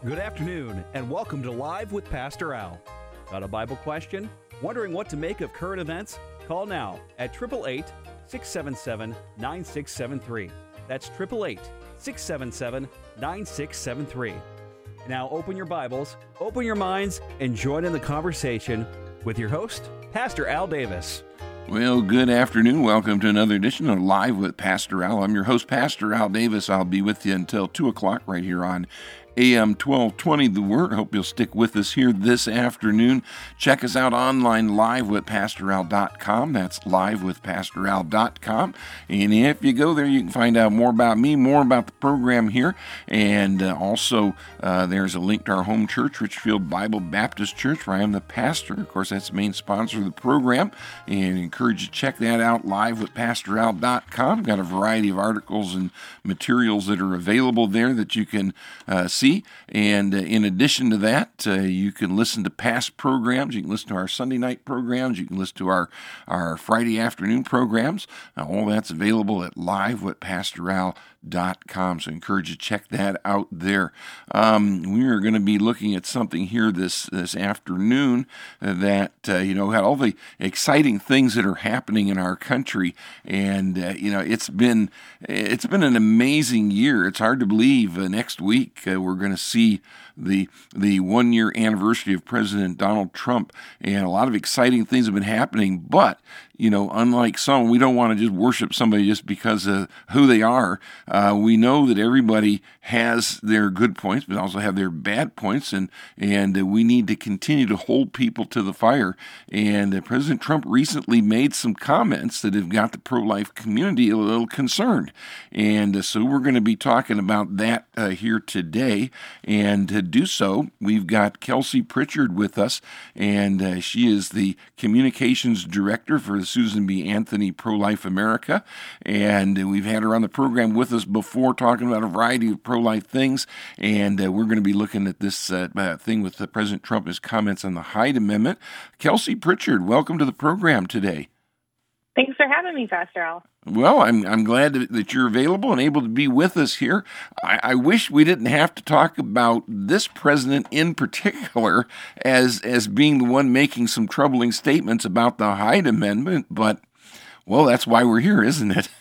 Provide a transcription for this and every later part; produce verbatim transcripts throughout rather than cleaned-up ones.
Good afternoon, and welcome to Live with Pastor Al. Got a Bible question? Wondering what to make of current events? Call now at eight eight eight, six seven seven, nine six seven three. That's eight eight eight, six seven seven, nine six seven three. Now open your Bibles, open your minds, and join in the conversation with your host, Pastor Al Davis. Well, good afternoon. Welcome to another edition of Live with Pastor Al. I'm your host, Pastor Al Davis. I'll be with you until two o'clock right here on A M twelve twenty The Word. Hope you'll stick with us here this afternoon. Check us out online, live with pastor al dot com. That's live with pastor al dot com. And if you go there, you can find out more about me, more about the program here. And uh, also, uh, there's a link to our home church, Richfield Bible Baptist Church, where I am the pastor. Of course, that's the main sponsor of the program. And I encourage you to check that out, live with pastor al dot com. Got a variety of articles and materials that are available there that you can uh, see. And uh, in addition to that, uh, you can listen to past programs. You can listen to our Sunday night programs. You can listen to our, our Friday afternoon programs. Uh, all that's available at live with pastor al dot com. So I encourage you to check that out there. Um, we are going to be looking at something here this this afternoon uh, that, uh, you know, had all the exciting things that are happening in our country. And, uh, you know, it's been, it's been an amazing year. It's hard to believe uh, next week uh, we're going to see the the one-year anniversary of President Donald Trump, and a lot of exciting things have been happening. But, you know, unlike some, we don't want to just worship somebody just because of who they are. Uh, we know that everybody has their good points, but also have their bad points, and and uh, we need to continue to hold people to the fire. And uh, President Trump recently made some comments that have got the pro-life community a little concerned, and uh, so we're going to be talking about that uh, here today. And to do so, we've got Kelsey Pritchard with us, and uh, she is the communications director for the Susan B. Anthony Pro-Life America, and uh, we've had her on the program with us before talking about a variety of pro-life things, and uh, we're going to be looking at this uh, uh, thing with uh, President Trump, his comments on the Hyde Amendment. Kelsey Pritchard, welcome to the program today. Thanks for having me, Pastor Al. Well, I'm I'm glad that you're available and able to be with us here. I, I wish we didn't have to talk about this president in particular as as being the one making some troubling statements about the Hyde Amendment, but, well, that's why we're here, isn't it?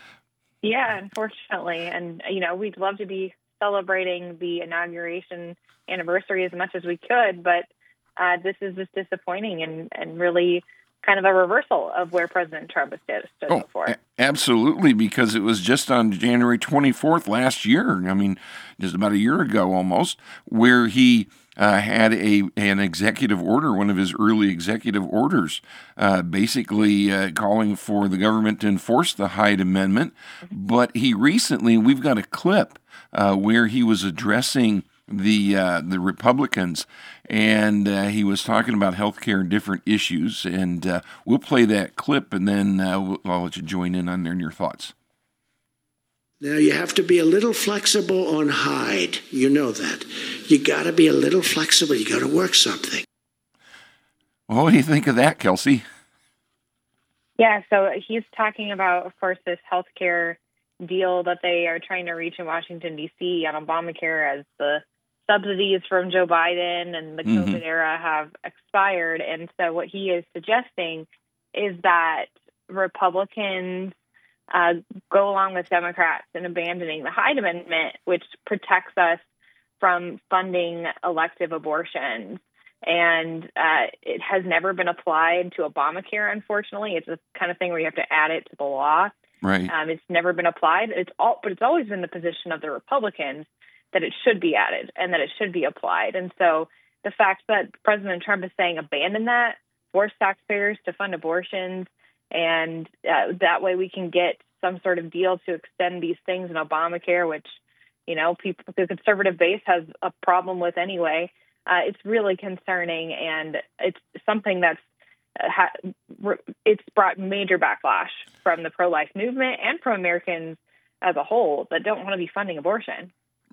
Yeah, unfortunately. And, you know, we'd love to be celebrating the inauguration anniversary as much as we could, but uh, this is just disappointing and, and really kind of a reversal of where President Trump has stood, stood oh, before. A- absolutely, because it was just on January twenty-fourth last year, I mean, just about a year ago almost, where he uh, had a an executive order, one of his early executive orders, uh, basically uh, calling for the government to enforce the Hyde Amendment. But he recently, we've got a clip uh, where he was addressing the uh, the Republicans, and uh, he was talking about health care and different issues, and uh, we'll play that clip, and then uh, we'll, I'll let you join in on there and your thoughts. Now, you have to be a little flexible on Hyde. You know that. You got to be a little flexible. You got to work something. Well, what do you think of that, Kelsey? Yeah, so he's talking about, of course, this health care deal that they are trying to reach in Washington, D C on Obamacare, as the subsidies from Joe Biden and the COVID mm-hmm. era have expired. And so what he is suggesting is that Republicans uh, go along with Democrats in abandoning the Hyde Amendment, which protects us from funding elective abortions. And uh, it has never been applied to Obamacare, unfortunately. It's the kind of thing where you have to add it to the law. Right. Um, it's never been applied. It's all, but it's always been the position of the Republicans that it should be added and that it should be applied. And so the fact that President Trump is saying abandon that, force taxpayers to fund abortions, and uh, that way we can get some sort of deal to extend these things in Obamacare, which, you know, people, the conservative base has a problem with anyway. Uh, it's really concerning, and it's something that's uh, ha- it's brought major backlash from the pro-life movement and from Americans as a whole that don't want to be funding abortion.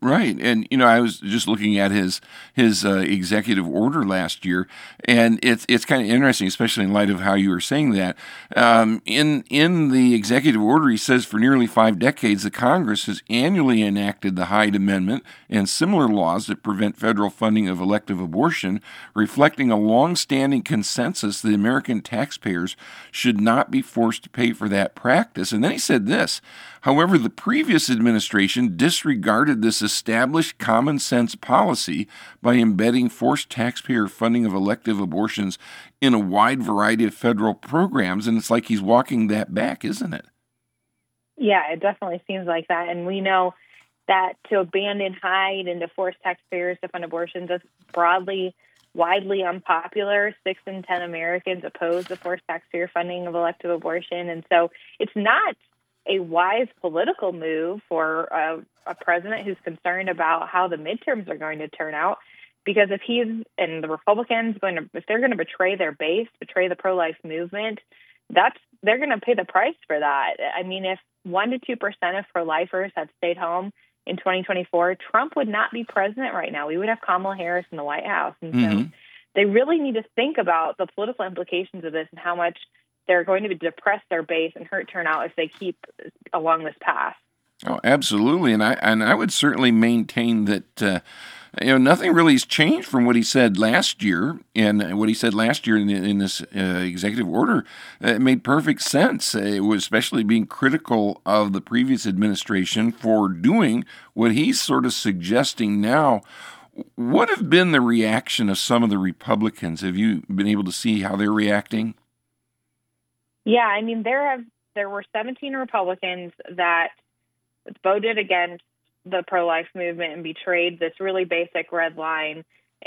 Right, and you know, I was just looking at his his uh, executive order last year, and it's it's kind of interesting, especially in light of how you were saying that. Um, in in the executive order, he says for nearly five decades, the Congress has annually enacted the Hyde Amendment and similar laws that prevent federal funding of elective abortion, reflecting a long-standing consensus that American taxpayers should not be forced to pay for that practice. And then he said this. However, the previous administration disregarded this established common sense policy by embedding forced taxpayer funding of elective abortions in a wide variety of federal programs, and it's like he's walking that back, isn't it? Yeah, it definitely seems like that. And we know that to abandon Hyde and to force taxpayers to fund abortions is broadly, widely unpopular. Six in ten Americans oppose the forced taxpayer funding of elective abortion. And so it's not a wise political move for a, a president who's concerned about how the midterms are going to turn out. Because if he's and the Republicans going to, if they're going to betray their base, betray the pro-life movement, that's they're going to pay the price for that. I mean, if one to two percent of pro-lifers had stayed home in twenty twenty-four, Trump would not be president right now. We would have Kamala Harris in the White House, and mm-hmm. so they really need to think about the political implications of this and how much they're going to depress their base and hurt turnout if they keep along this path. Oh, absolutely, and I and I would certainly maintain that uh, you know nothing really has changed from what he said last year, and what he said last year in, in this uh, executive order. Uh, it made perfect sense. It was especially being critical of the previous administration for doing what he's sort of suggesting now. What have been the reaction of some of the Republicans? Have you been able to see how they're reacting? Yeah, I mean, there have there were seventeen Republicans that voted against the pro-life movement and betrayed this really basic red line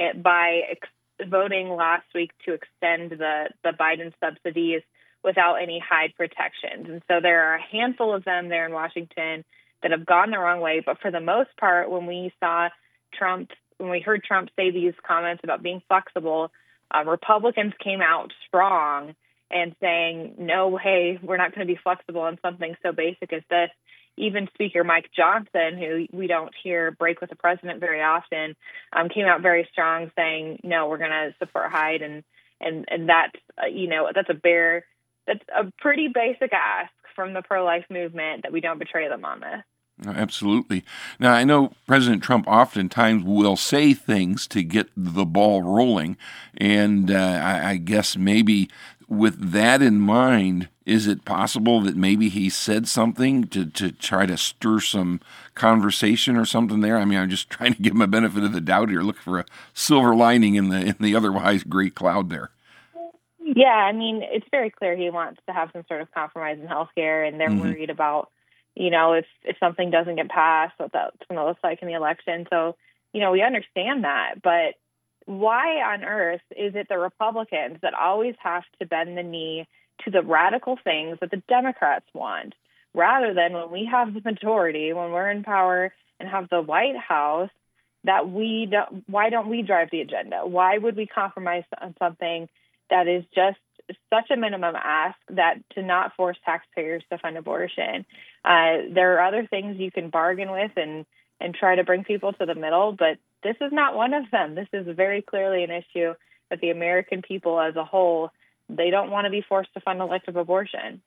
by ex- voting last week to extend the, the Biden subsidies without any Hyde protections. And so there are a handful of them there in Washington that have gone the wrong way. But for the most part, when we saw Trump, when we heard Trump say these comments about being flexible, uh, Republicans came out strong and saying, no, hey, we're not going to be flexible on something so basic as this. Even Speaker Mike Johnson, who we don't hear break with the president very often, um, came out very strong saying, no, we're going to support Hyde. And, and, and that's, uh, you know, that's a bare, that's a pretty basic ask from the pro-life movement that we don't betray them on this. Absolutely. Now, I know President Trump oftentimes will say things to get the ball rolling, and uh, I, I guess maybe with that in mind, is it possible that maybe he said something to, to try to stir some conversation or something there? I mean, I'm just trying to give him a benefit of the doubt here, look for a silver lining in the in the otherwise gray cloud there. Yeah, I mean, it's very clear he wants to have some sort of compromise in healthcare, and they're mm-hmm. worried about, you know, if, if something doesn't get passed, what that's going to look like in the election. So, you know, we understand that. But why on earth is it the Republicans that always have to bend the knee to the radical things that the Democrats want, rather than when we have the majority, when we're in power and have the White House, that we don't, why don't we drive the agenda? Why would we compromise on something that is just such a minimum ask that to not force taxpayers to fund abortion? Uh, there are other things you can bargain with and, and try to bring people to the middle, but this is not one of them. This is very clearly an issue that the American people as a whole, they don't want to be forced to fund elective abortion.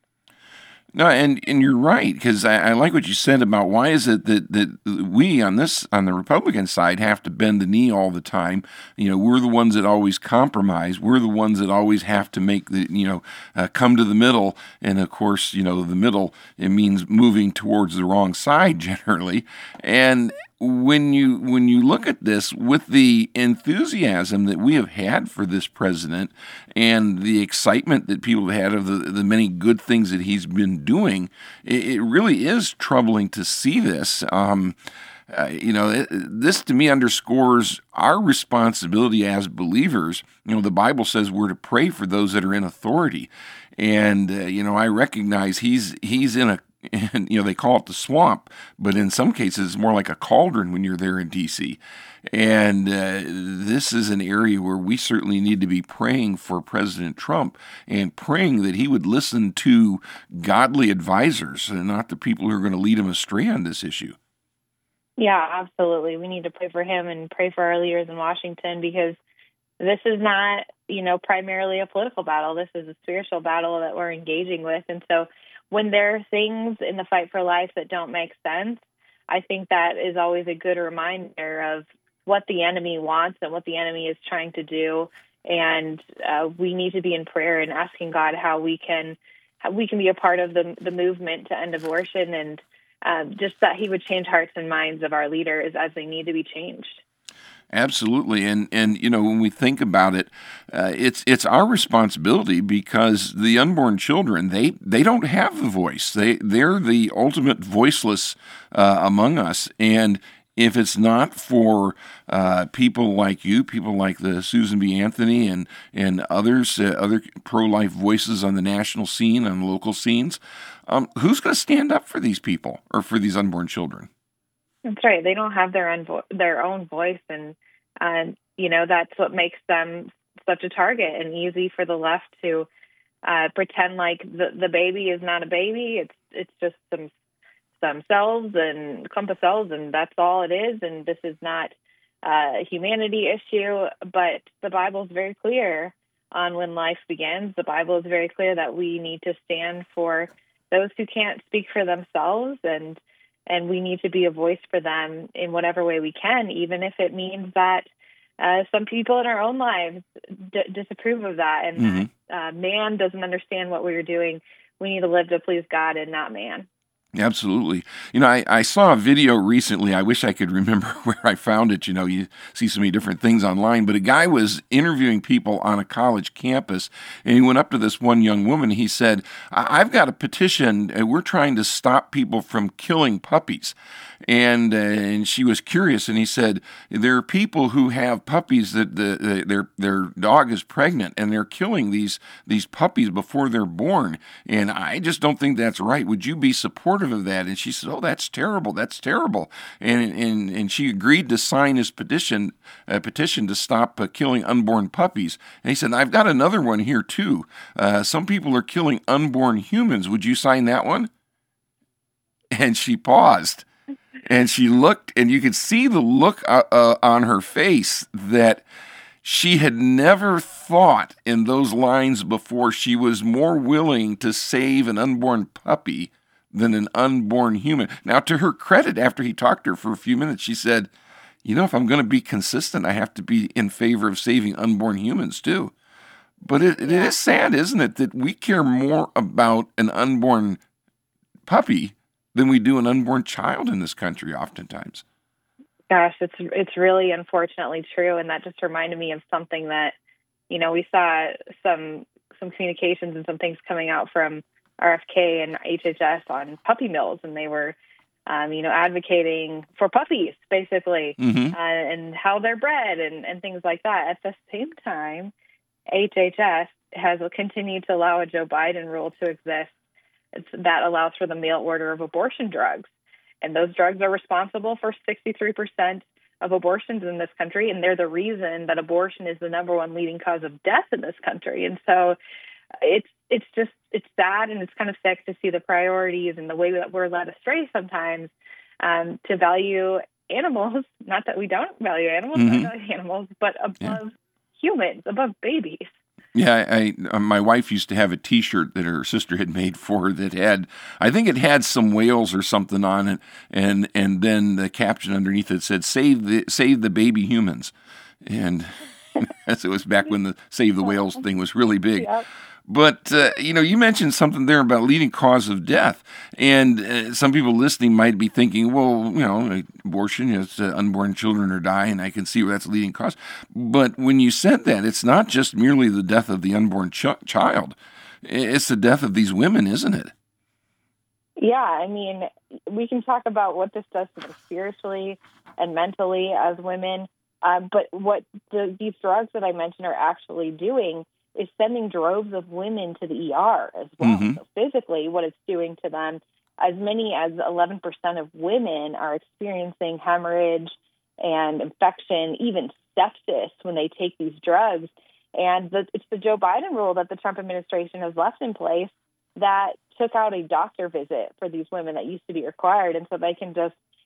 No, and, and you're right, because I, I like what you said about why is it that, that we on this on the Republican side have to bend the knee all the time. You know, we're the ones that always compromise. We're the ones that always have to make the, you know, uh, come to the middle. And of course, you know, the middle, it means moving towards the wrong side generally. And when you when you look at this with the enthusiasm that we have had for this president and the excitement that people have had of the, the many good things that he's been doing, it, it really is troubling to see this. Um, uh, you know, it, this to me underscores our responsibility as believers. You know, the Bible says we're to pray for those that are in authority. And, uh, you know, I recognize he's he's in a And, you know, they call it the swamp, but in some cases it's more like a cauldron when you're there in D C. And uh, this is an area where we certainly need to be praying for President Trump and praying that he would listen to godly advisors and not the people who are going to lead him astray on this issue. Yeah, absolutely. We need to pray for him and pray for our leaders in Washington, because this is not, you know, primarily a political battle. This is a spiritual battle that we're engaging with. And so when there are things in the fight for life that don't make sense, I think that is always a good reminder of what the enemy wants and what the enemy is trying to do. And uh, we need to be in prayer and asking God how we can how we can be a part of the the movement to end abortion, and um, just that He would change hearts and minds of our leaders as they need to be changed. Absolutely, and and you know, when we think about it, uh, it's it's our responsibility, because the unborn children, they they don't have the voice. They they're the ultimate voiceless uh, among us, and if it's not for uh, people like you, people like the Susan B. Anthony and and others, uh, other pro-life voices on the national scene, on local scenes, um, who's going to stand up for these people or for these unborn children? That's right. They don't have their own vo- their own voice, and uh, you know that's what makes them such a target, and easy for the left to uh, pretend like the the baby is not a baby. It's it's just some some cells and clump of cells, and that's all it is. And this is not uh, a humanity issue. But the Bible is very clear on when life begins. The Bible is very clear that we need to stand for those who can't speak for themselves, and and we need to be a voice for them in whatever way we can, even if it means that uh, some people in our own lives d- disapprove of that, and Mm-hmm. that uh, man doesn't understand what we're doing. We need to live to please God and not man. Absolutely. You know, I, I saw a video recently. I wish I could remember where I found it. You know, you see so many different things online, but a guy was interviewing people on a college campus, and he went up to this one young woman. He said, I- I've got a petition. And we're trying to stop people from killing puppies. And, uh, and she was curious, and he said, there are people who have puppies that the, the, their their dog is pregnant, and they're killing these these puppies before they're born. And I just don't think that's right. Would you be supportive of that? And she said, oh, that's terrible. That's terrible. And and, and she agreed to sign his petition, a petition to stop uh, killing unborn puppies. And he said, I've got another one here, too. Uh, some people are killing unborn humans. Would you sign that one? And she paused. And she looked, and you could see the look uh, uh, on her face that she had never thought in those lines before. She was more willing to save an unborn puppy than an unborn human. Now, to her credit, after he talked to her for a few minutes, she said, you know, if I'm going to be consistent, I have to be in favor of saving unborn humans, too. But it, it is sad, isn't it, that we care more about an unborn puppy than we do an unborn child in this country oftentimes. Gosh, it's it's really unfortunately true, and that just reminded me of something that, you know, we saw some some communications and some things coming out from R F K and H H S on puppy mills, and they were, um, you know, advocating for puppies, basically, Mm-hmm. uh, and how they're bred and, and things like that. At the same time, H H S has continued to allow a Joe Biden rule to exist. It's, that allows for the mail order of abortion drugs. And those drugs are responsible for sixty-three percent of abortions in this country. And they're the reason that abortion is the number one leading cause of death in this country. And so it's it's just, it's sad, and it's kind of sick to see the priorities and the way that we're led astray sometimes um, to value animals. Not that we don't value animals, Mm-hmm. I value animals, but above Yeah. humans, above babies. Yeah, I, I my wife used to have a T-shirt that her sister had made for her that had, I think it had some whales or something on it, and and then the caption underneath it said "Save the Save the baby humans," and as it was back when the Save the Whales thing was really big. Yep. But, uh, you know, you mentioned something there about leading cause of death. And uh, some people listening might be thinking, well, you know, abortion, is uh, unborn children are dying. I can see where that's a leading cause. But when you said that, it's not just merely the death of the unborn ch- child. It's the death of these women, isn't it? Yeah, I mean, we can talk about what this does to them spiritually and mentally as women. Um, but what the, these drugs that I mentioned are actually doing is sending droves of women to the E R as well. Mm-hmm. So physically, what it's doing to them, as many as eleven percent of women are experiencing hemorrhage and infection, even sepsis when they take these drugs. And the, it's the Joe Biden rule that the Trump administration has left in place that took out a doctor visit for these women that used to be required. And so they can just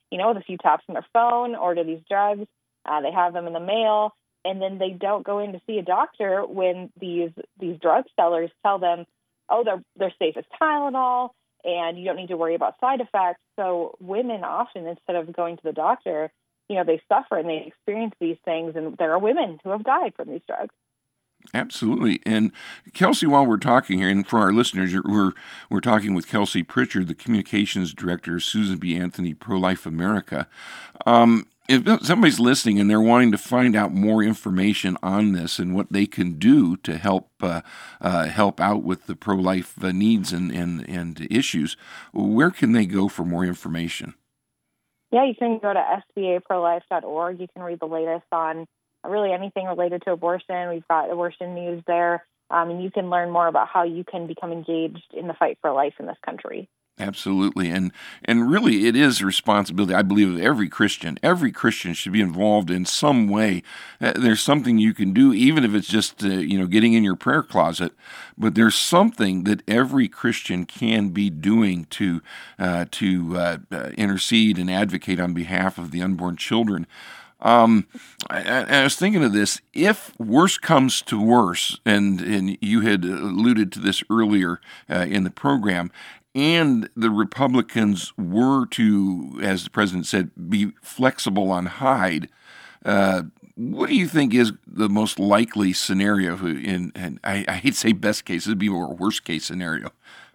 you know, with a few taps on their phone, order these drugs. Uh, they have them in the mail, and then they don't go in to see a doctor when these these drug sellers tell them, oh, they're they're safe as Tylenol, and you don't need to worry about side effects. So women often, instead of going to the doctor, you know, they suffer and they experience these things, and there are women who have died from these drugs. Absolutely. And Kelsey, while we're talking here, and for our listeners, we're we're talking with Kelsey Pritchard, the communications director of Susan B. Anthony Pro-Life America. Um, if somebody's listening and they're wanting to find out more information on this and what they can do to help uh, uh, help out with the pro-life uh, needs and, and, and issues, where can they go for more information? Yeah, you can go to S B A pro life dot org. You can read the latest on really anything related to abortion. We've got abortion news there, um, and you can learn more about how you can become engaged in the fight for life in this country. Absolutely. And and really it is a responsibility, I believe, of every Christian. Every Christian should be involved in some way. Uh, there's something you can do, even if it's just, uh, you know, getting in your prayer closet. But there's something that every Christian can be doing to, uh, to uh, uh, intercede and advocate on behalf of the unborn children. Um, I, I was thinking of this, if worse comes to worse, and, and you had alluded to this earlier uh, in the program, and the Republicans were to, as the president said, be flexible on Hyde, uh, what do you think is the most likely scenario? In, and I, I hate to say best case, it would be a worst case scenario.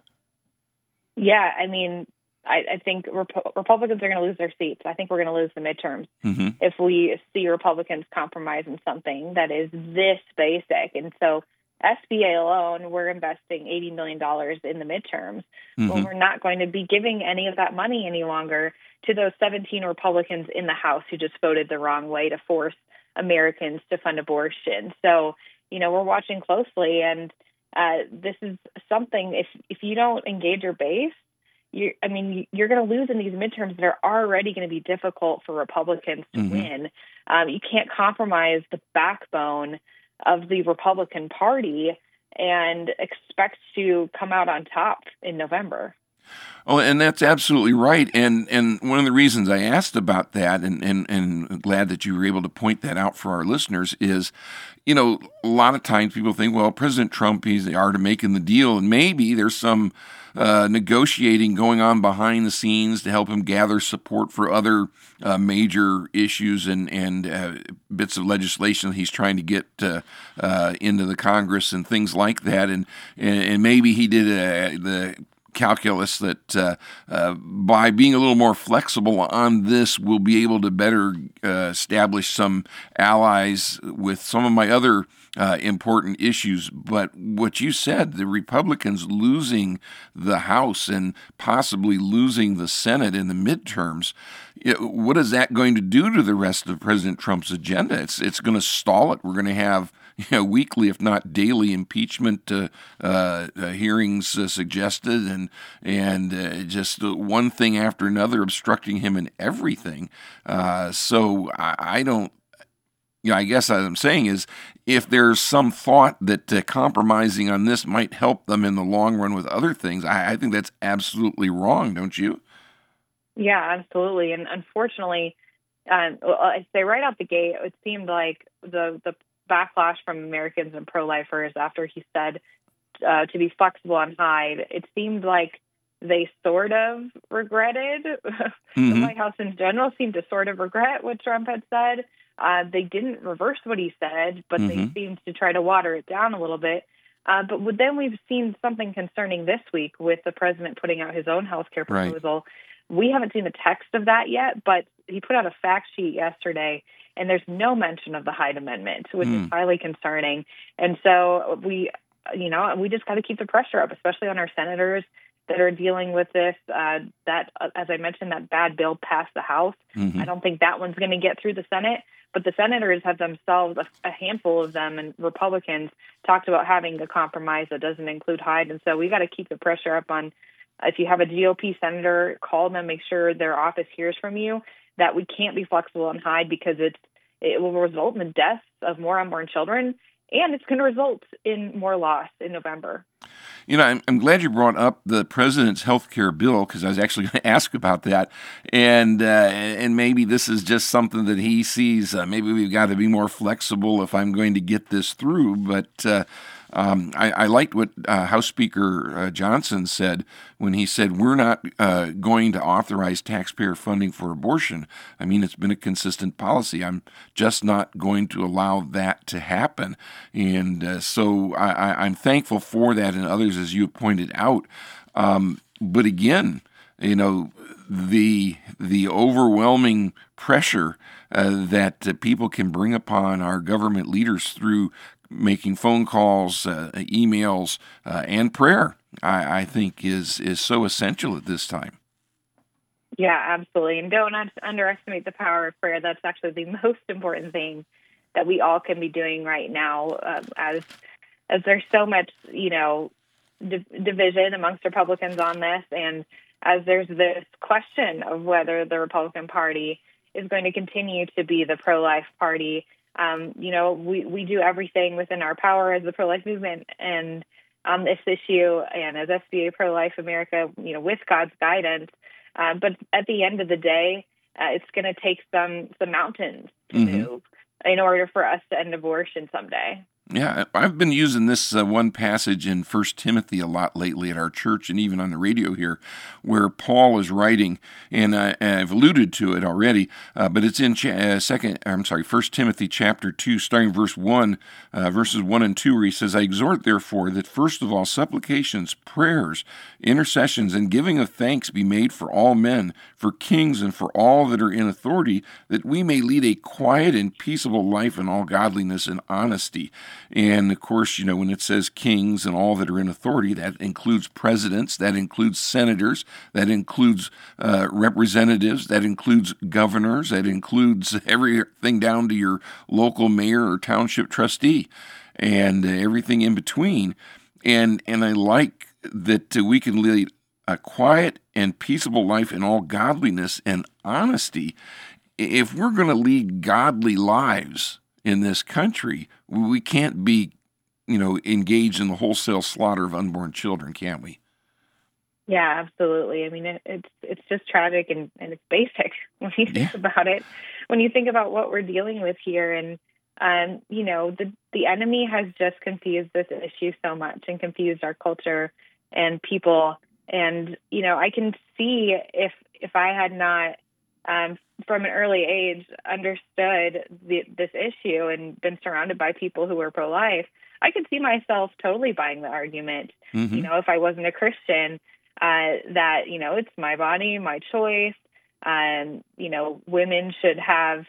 Yeah, I mean, I, I think Rep- Republicans are going to lose their seats. I think we're going to lose the midterms mm-hmm. if we see Republicans compromise in something that is this basic. And so S B A alone, we're investing eighty million dollars in the midterms. Mm-hmm. Well, we're not going to be giving any of that money any longer to those seventeen Republicans in the House who just voted the wrong way to force Americans to fund abortion. So, you know, we're watching closely, and uh, this is something, if if you don't engage your base, you I mean, you're going to lose in these midterms that are already going to be difficult for Republicans to mm-hmm. win. Um, you can't compromise the backbone of the Republican Party and expect to come out on top in November. Oh, and that's absolutely right. And and one of the reasons I asked about that, and, and, and glad that you were able to point that out for our listeners, is, you know, a lot of times people think, well, President Trump, he's the art of making the deal, and maybe there's some uh, negotiating going on behind the scenes to help him gather support for other uh, major issues and, and uh, bits of legislation that he's trying to get uh, uh, into the Congress and things like that. And, and, and maybe he did uh, the calculus that uh, uh, by being a little more flexible on this, we'll be able to better uh, establish some allies with some of my other uh, important issues. But what you said, the Republicans losing the House and possibly losing the Senate in the midterms, it, what is that going to do to the rest of President Trump's agenda? It's it's going to stall it. We're going to have you know, weekly, if not daily, impeachment uh, uh, uh, hearings uh, suggested, and and uh, just uh, one thing after another obstructing him in everything. Uh, so I, I don't. You know, I guess what I'm saying is, if there's some thought that uh, compromising on this might help them in the long run with other things, I, I think that's absolutely wrong, don't you? Yeah, absolutely. And unfortunately, um, I'd say right out the gate, it seemed like the the backlash from Americans and pro-lifers after he said uh, to be flexible on Hyde, it seemed like they sort of regretted. Mm-hmm. The White House in general seemed to sort of regret what Trump had said. Uh, they didn't reverse what he said, but mm-hmm. they seemed to try to water it down a little bit. Uh, but then we've seen something concerning this week with the president putting out his own health care proposal. Right. We haven't seen the text of that yet, but he put out a fact sheet yesterday, and there's no mention of the Hyde Amendment, which mm. is highly concerning. And so we, you know, we just got to keep the pressure up, especially on our senators that are dealing with this. Uh, that, uh, as I mentioned, that bad bill passed the House. Mm-hmm. I don't think that one's going to get through the Senate. But the senators have themselves, a, a handful of them, and Republicans talked about having a compromise that doesn't include Hyde. And so we got to keep the pressure up on, if you have a G O P senator, call them, make sure their office hears from you, that we can't be flexible on Hyde because it's, it will result in the deaths of more unborn children. and it's going to result in more loss in November. You know, I'm, I'm glad you brought up the president's health care bill, because I was actually going to ask about that. And uh, and maybe this is just something that he sees. Uh, maybe we've got to be more flexible if I'm going to get this through. But uh, um, I, I liked what uh, House Speaker uh, Johnson said when he said, we're not uh, going to authorize taxpayer funding for abortion. I mean, it's been a consistent policy. I'm just not going to allow that to happen. And uh, so I, I, I'm thankful for that, and others, as you pointed out. Um, but again, you know, the the overwhelming pressure uh, that uh, people can bring upon our government leaders through making phone calls, uh, emails, uh, and prayer, I, I think is is so essential at this time. Yeah, absolutely. And don't underestimate the power of prayer. That's actually the most important thing that we all can be doing right now, uh, as as there's so much, you know, di- division amongst Republicans on this, and as there's this question of whether the Republican Party is going to continue to be the pro-life party. Um, you know, we, we do everything within our power as the pro-life movement and on this issue, and as S B A Pro-Life America, you know, with God's guidance. Uh, but at the end of the day, uh, it's going to take some some mountains to mm-hmm. move in order for us to end abortion someday. Yeah, I've been using this uh, one passage in First Timothy a lot lately at our church and even on the radio here, where Paul is writing, and, I, and I've alluded to it already, uh, but it's in cha- uh, second. I'm sorry, First Timothy chapter two, starting verse one, uh, verses one and two, where he says, "I exhort therefore that first of all supplications, prayers, intercessions, and giving of thanks be made for all men, for kings, and for all that are in authority, that we may lead a quiet and peaceable life in all godliness and honesty." And, of course, you know, when it says kings and all that are in authority, that includes presidents, that includes senators, that includes uh, representatives, that includes governors, that includes everything down to your local mayor or township trustee, and uh, everything in between. And, and I like that uh, we can lead a quiet and peaceable life in all godliness and honesty. If we're going to lead godly lives in this country, we can't be, you know, engaged in the wholesale slaughter of unborn children, can we? Yeah, absolutely. I mean, it, it's it's just tragic and, and it's basic when you think yeah. about it. When you think about what we're dealing with here, and um, you know, the the enemy has just confused this issue so much and confused our culture and people. And you know, I can see if if I had not, Um, from an early age, understood the, this issue and been surrounded by people who were pro-life, I could see myself totally buying the argument, mm-hmm. you know, if I wasn't a Christian, uh, that, you know, it's my body, my choice, um, you know, women should have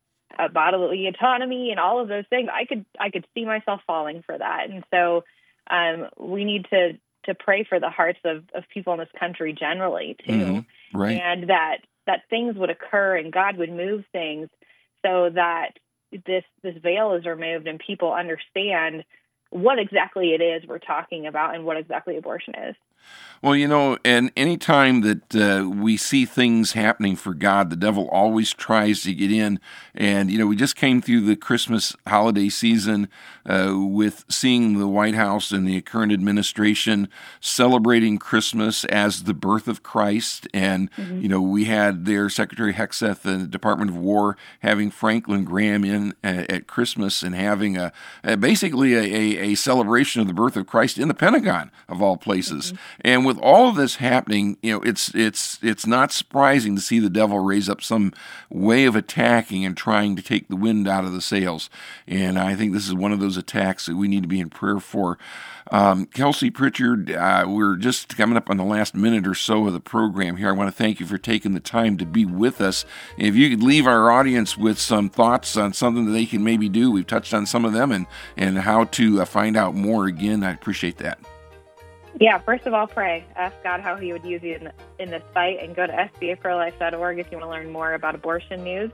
a bodily autonomy and all of those things. I could I could see myself falling for that. And so um, we need to, to pray for the hearts of, of people in this country generally, too. Mm-hmm. Right. And that that things would occur and God would move things so that this this veil is removed and people understand what exactly it is we're talking about and what exactly abortion is. Well, you know, and any time that uh, we see things happening for God, the devil always tries to get in. And, you know, we just came through the Christmas holiday season uh, with seeing the White House and the current administration celebrating Christmas as the birth of Christ. And, mm-hmm. you know, we had their Secretary Hegseth and the Department of War having Franklin Graham in uh, at Christmas and having a, a basically a, a, a celebration of the birth of Christ in the Pentagon, of all places. Mm-hmm. And with all of this happening, you know, it's it's it's not surprising to see the devil raise up some way of attacking and trying to take the wind out of the sails. And I think this is one of those attacks that we need to be in prayer for. Um, Kelsey Pritchard, uh, we're just coming up on the last minute or so of the program here. I want to thank you for taking the time to be with us. If you could leave our audience with some thoughts on something that they can maybe do, we've touched on some of them, and, and how to uh, find out more again, I'd appreciate that. Yeah, first of all, pray. Ask God how he would use you in, the, in this fight, and go to S B A pro life dot org if you want to learn more about abortion news.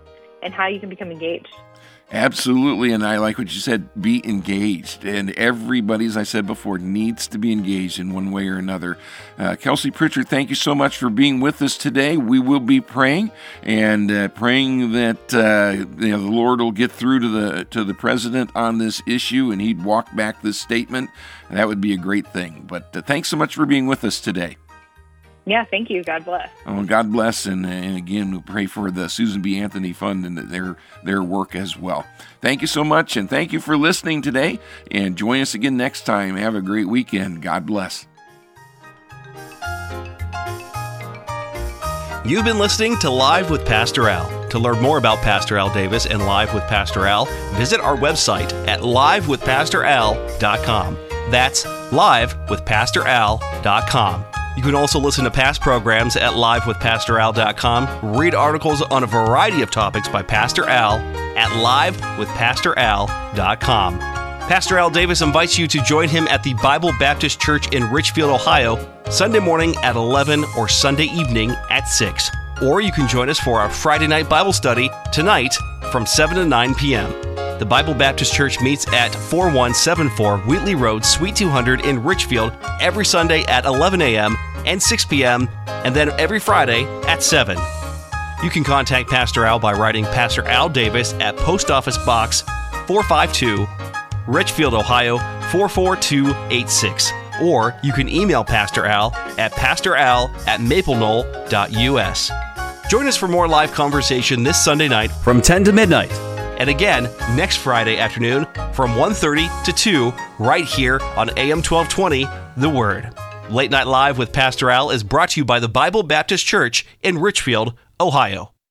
and how you can become engaged. Absolutely, and I like what you said, be engaged. And everybody, as I said before, needs to be engaged in one way or another. Uh, Kelsey Pritchard, thank you so much for being with us today. We will be praying and uh, praying that uh, you know, the Lord will get through to the to the president on this issue and he'd walk back this statement. That would be a great thing. But uh, thanks so much for being with us today. Yeah, thank you. God bless. Oh, God bless, and, and again, we'll pray for the Susan B. Anthony Fund and their their work as well. Thank you so much, and thank you for listening today, and join us again next time. Have a great weekend. God bless. You've been listening to Live with Pastor Al. To learn more about Pastor Al Davis and Live with Pastor Al, visit our website at live with pastor al dot com. That's live with pastor al dot com. You can also listen to past programs at live with pastor al dot com, read articles on a variety of topics by Pastor Al at live with pastor al dot com. Pastor Al Davis invites you to join him at the Bible Baptist Church in Richfield, Ohio, Sunday morning at eleven or Sunday evening at six. Or you can join us for our Friday night Bible study tonight from seven to nine p.m. The Bible Baptist Church meets at forty-one seventy-four Wheatley Road, Suite two hundred in Richfield every Sunday at eleven a.m. and six p.m., and then every Friday at seven. You can contact Pastor Al by writing Pastor Al Davis at Post Office Box four five two, Richfield, Ohio four four two eight six. Or you can email Pastor Al at pastoral at maplenole dot u s. Join us for more live conversation this Sunday night from ten to midnight. And again, next Friday afternoon from one thirty to two, right here on A M twelve twenty, The Word. Late Night Live with Pastor Al is brought to you by the Bible Baptist Church in Richfield, Ohio.